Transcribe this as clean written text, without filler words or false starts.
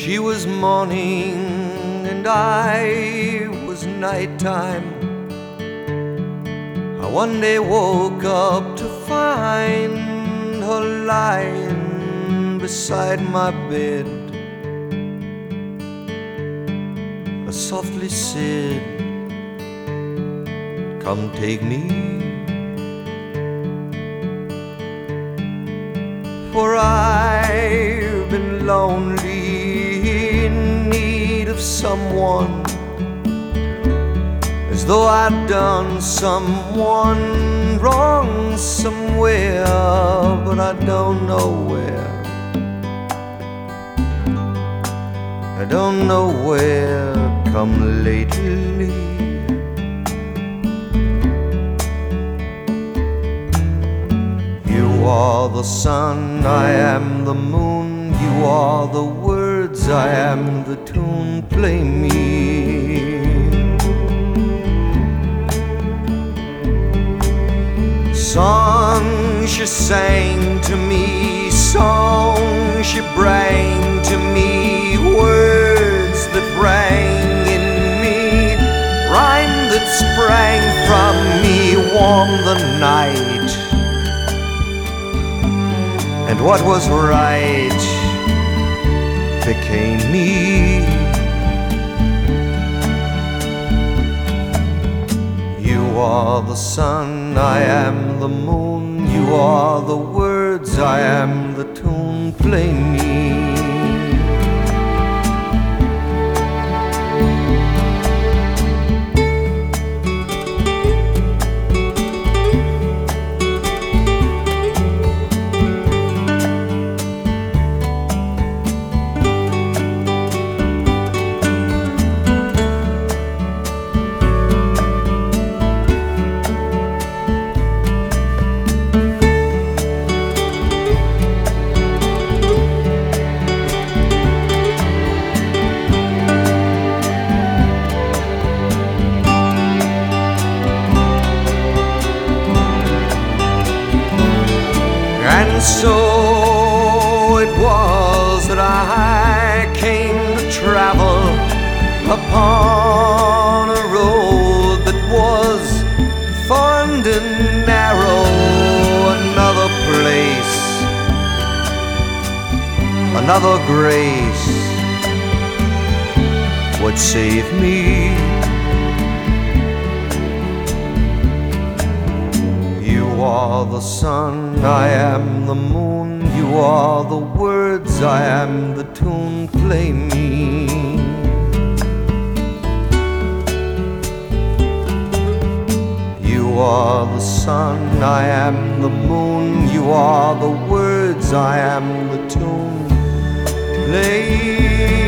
She was morning and I was nighttime. I one day woke up to find her lying beside my bed. I softly said, "Come take me, for I've been lonely, in need of someone, as though I'd done someone wrong somewhere, but I don't know where. I don't know where, come lately. You are the sun, I am the moon. You are the words, I am the tune. Play me. Songs she sang to me, songs she bring to me, words that rang in me, rhyme that sprang from me, warm the night. And what was right became me. You are the sun, I am the moon. You are the words, I am the tune. Play me. And so it was that I came to travel upon a road that was thorned and narrow. Another place, another grace would save me. You are the sun, I am the moon. You are the words, I am the tune. Play me. You are the sun, I am the moon. You are the words, I am the tune. Play